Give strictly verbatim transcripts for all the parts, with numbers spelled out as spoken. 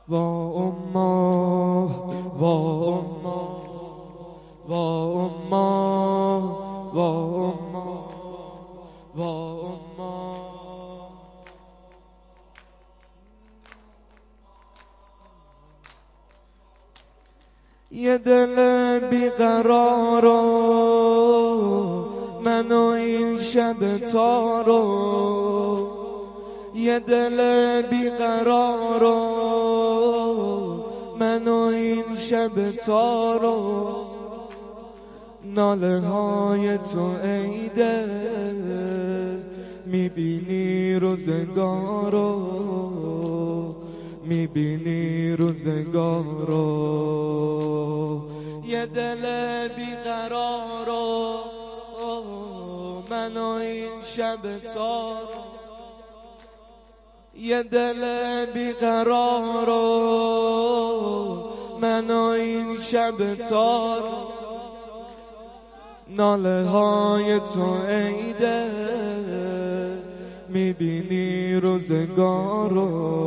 وا اما وا اما وا اما وا اما وا اما یه دل بیقرارو منو این شب تارو، یه دل بیقرارو منو این شب تارو، ناله های تو ای دل میبینی روزگارو، میبینی روزگارو، یه دل بیقرارو منو این شب تارو، یه دل بیقرارو منو این شب تارو، ناله های تو ای دل میبینی روزگارو،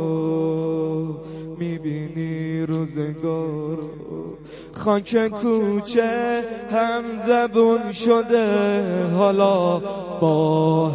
میبینی روزگارو، خاک کوچه هم زبون شده حالا با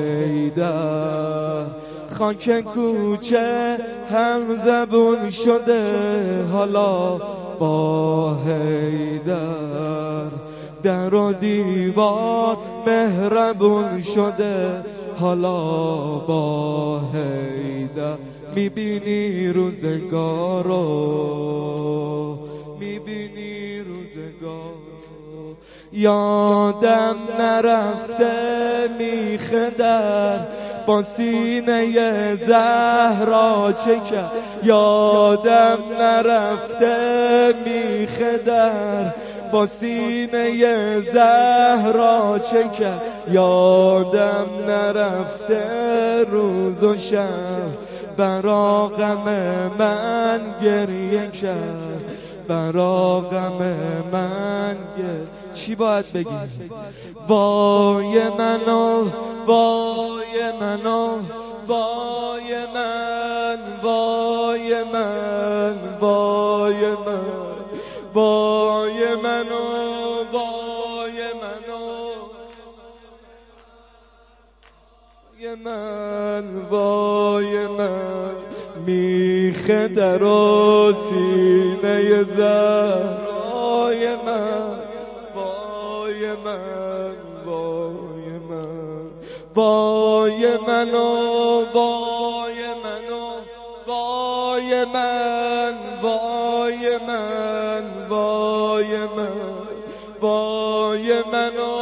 حیدر، خاک کوچه هم زبون شده حالا با حیدر، در و دیوار مهربون شده حالا با حیدر، میبینی روزگارو، میبینی روزگارو، یادم نرفته میخ در با سینه زهرا چه کرد، یادم نرفته میخ در با سینه زهرا چه کرد، یادم نرفته روز و شب برا غم من گریه کرد، برا غم من گریه. چی باید بگی؟ وای منو وای منو وای من وای من وای من وای منو وای منو وای من وای من، میخ در و سینه زهرای من، وای من وای من وای منو وای منو وای من وای من وای من وای منو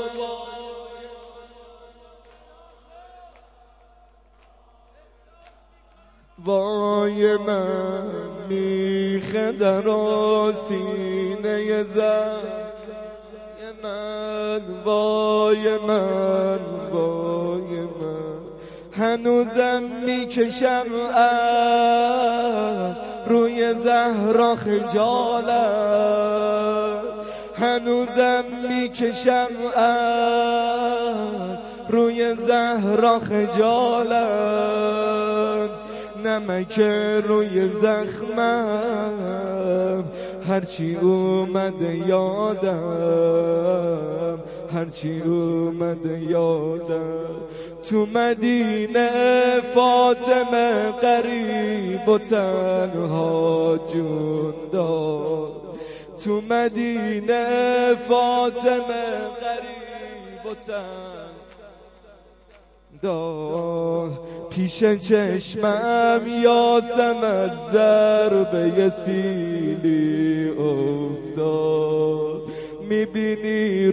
وای من، میخ در و سینه زهرای من، وای من وای من، هنوزم میکشم از روی زهرا خجالت، هنوزم میکشم از روی زهرا خجالت، نمک روی زخمم هرچی اومده یادم، هرچی اومده یادم، تو مدینه فاطمه غریب و تنها جون داد، تو مدینه فاطمه غریب و تنها داد، پیش چشمم یاسم از ضربه سیلی افتاد، میبینی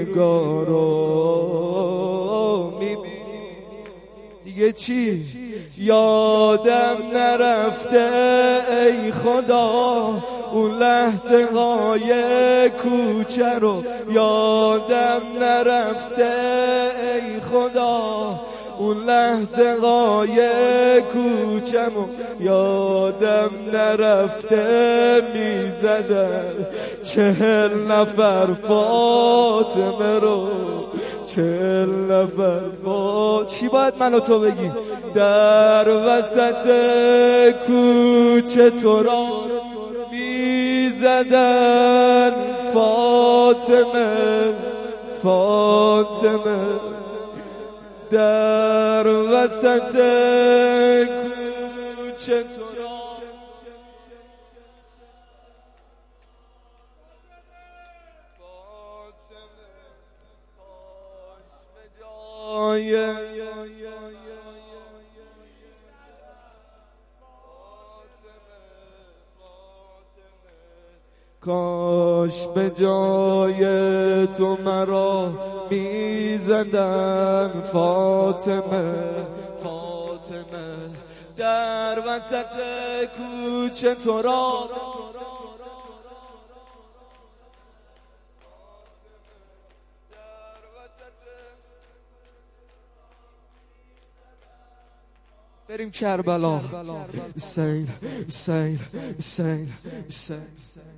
روزگارو، میبینی دیگه چی؟ یادم نرفته ای خدا اون لحظه های کوچه رو، یادم نرفته ای خدا اون لحظه های کوچمو، یادم نرفته میزدن چهل نفر فاطمه رو، چل نفر با چی باید من و تو بگی در وسط کوچه تو را می زدن فاطمه فاطمه در وسط کوچه تو را کاش به جای تو مرا می زدن فاطمه فاطمه در وسط کوچه تو را بریم کربلا. حسین حسین حسین حسین